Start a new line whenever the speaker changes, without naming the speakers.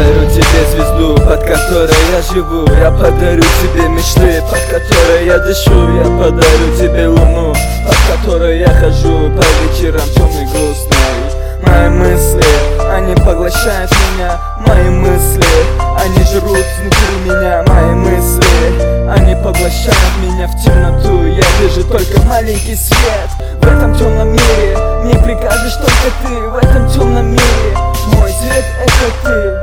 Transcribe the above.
подарю тебе звезду, под которой я живу. Я подарю тебе мечты, под которой я дышу. Я подарю тебе луну, под которой я хожу по вечерам темный грустный. Мои мысли, они поглощают меня. Мои мысли, они жрут внутри меня. Мои мысли, они поглощают меня в темноту. Я вижу только маленький свет в этом темном мире. Мне прикажешь только ты в этом темном мире. Мой свет — это ты.